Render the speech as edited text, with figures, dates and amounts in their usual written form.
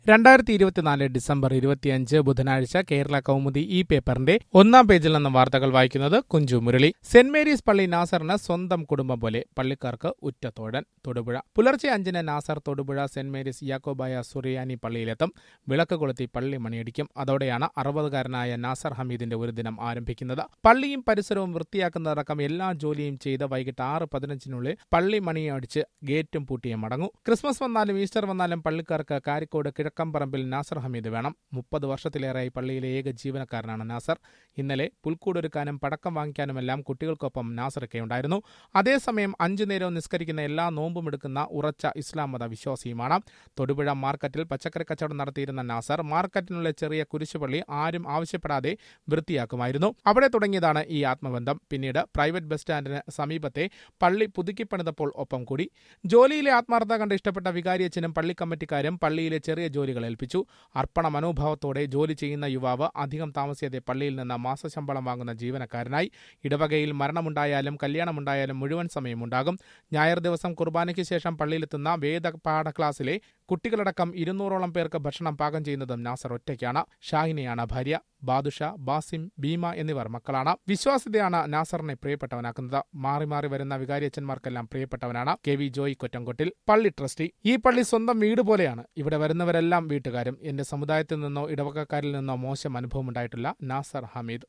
2024 December 25 ബുധനാഴ്ച കേരള കൗമുദി ഈ പേപ്പറിന്റെ ഒന്നാം പേജിൽ നിന്ന് വാർത്തകൾ വായിക്കുന്നത് കുഞ്ചു മുരളി. സെന്റ് മേരീസ് പള്ളി നാസറിന് സ്വന്തം കുടുംബം പോലെ, പള്ളിക്കാർക്ക് ഉറ്റത്തോഴൻ. തൊടുപുഴ. പുലർച്ചെ 5-ന് നാസർ തൊടുപുഴ സെന്റ് മേരീസ് യാക്കോബായ സുറിയാനി പള്ളിയിലെത്തും. വിളക്ക് കൊളുത്തി പള്ളി മണിയടിക്കും. അതോടെയാണ് 60-കാരനായ നാസർ ഹമീദിന്റെ ഒരു ദിനം ആരംഭിക്കുന്നത്. പള്ളിയും പരിസരവും വൃത്തിയാക്കുന്നതടക്കം എല്ലാ ജോലിയും ചെയ്ത് വൈകിട്ട് 6:15 പള്ളി മണിയടിച്ച് ഗേറ്റും പൂട്ടിയേ മടങ്ങൂ. ക്രിസ്മസ് വന്നാലും ഈസ്റ്റർ വന്നാലും പള്ളിക്കാർക്ക് കാരിക്കോട് കിഴക്കമ്പറമ്പിൽ നാസർ ഹമീദ് വേണം. 30 വർഷത്തിലേറെയായി പള്ളിയിലെ ഏക ജീവനക്കാരനാണ് നാസർ. ഇന്നലെ പുൽക്കൂടൊരുക്കാനും പടക്കം വാങ്ങിക്കാനുമെല്ലാം കുട്ടികൾക്കൊപ്പം നാസറൊക്കെ ഉണ്ടായിരുന്നു. അതേസമയം 5 നേരവും നിസ്കരിക്കുന്ന, എല്ലാ നോമ്പും എടുക്കുന്ന ഉറച്ച ഇസ്ലാം മത വിശ്വാസിയുമാണ്. തൊടുപുഴ മാർക്കറ്റിൽ പച്ചക്കറി കച്ചവടം നടത്തിയിരുന്ന നാസർ മാർക്കറ്റിനുള്ള ചെറിയ കുരിശുപള്ളി ആരും ആവശ്യപ്പെടാതെ വൃത്തിയാക്കുമായിരുന്നു. അവിടെ തുടങ്ങിയതാണ് ഈ ആത്മബന്ധം. പിന്നീട് പ്രൈവറ്റ് ബസ് സ്റ്റാൻഡിന് സമീപത്തെ പള്ളി പുതുക്കിപ്പണിതപ്പോൾ ഒപ്പം കൂടി. ജോലിയിലെ ആത്മാർത്ഥത കണ്ട് ഇഷ്ടപ്പെട്ട വികാരിയച്ഛനും പള്ളി കമ്മിറ്റിക്കാരും പള്ളിയിലെ ചെറിയ ജോലികൾ ഏൽപ്പിച്ചു. അർപ്പണ മനോഭാവത്തോടെ ജോലി ചെയ്യുന്ന യുവാവ് അധികം താമസിയാതെ പള്ളിയിൽ നിന്ന് മാസശമ്പളം വാങ്ങുന്ന ജീവനക്കാരനായി. ഇടവകയിൽ മരണമുണ്ടായാലും കല്യാണമുണ്ടായാലും മുഴുവൻ സമയമുണ്ടാകും. ഞായർ ദിവസം കുർബാനയ്ക്ക് ശേഷം പള്ളിയിലെത്തുന്ന വേദപാഠ ക്ലാസ്സിലെ കുട്ടികളടക്കം 200ഓളം പേർക്ക് ഭക്ഷണം പാകം ചെയ്യുന്നതും നാസർ ഒറ്റയ്ക്കാണ്. ഷാഹിനെയാണ് ഭാര്യ. ബാദുഷ, ബാസിം, ഭീമ എന്നിവർ മക്കളാണ്. വിശ്വാസ്യതയാണ് നാസറിനെ പ്രിയപ്പെട്ടവനാക്കുന്നത്. മാറി മാറി വരുന്ന വികാരിയച്ഛന്മാർക്കെല്ലാം പ്രിയപ്പെട്ടവനാണ്. KV ജോയി കൊറ്റംകൊട്ടിൽ, പള്ളി ട്രസ്റ്റി. ഈ പള്ളി സ്വന്തം വീട് പോലെയാണ്. ഇവിടെ വരുന്നവരെല്ലാം വീട്ടുകാരും. എന്റെ സമുദായത്തിൽ നിന്നോ ഇടവകക്കാരിൽ നിന്നോ മോശം അനുഭവമുണ്ടായിട്ടില്ല. നാസർ ഹമീദ്.